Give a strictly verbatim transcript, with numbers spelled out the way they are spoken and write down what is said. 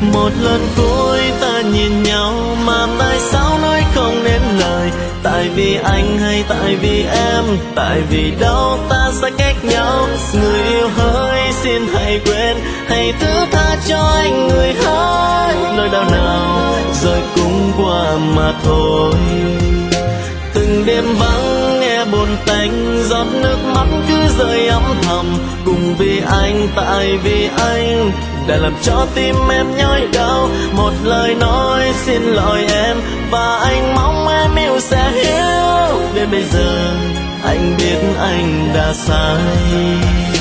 Một lần cuối ta nhìn nhau mà tại sao nói không nên lời? Tại vì anh hay tại vì em? Tại vì đâu ta sẽ cách nhau? Người yêu hỡi xin hãy quên, hãy thứ tha cho anh người hỡi. Nỗi đau nào rồi cũng qua mà thôi. Từng đêm vắng nghe buồn tanh, giọt nước mắt cứ rơi âm thầm. Cùng vì anh, tại vì anh đã làm cho tim em nhói đau. Một lời nói xin lỗi em, và anh mong em yêu sẽ hiểu. Đến bây giờ anh biết anh đã sai.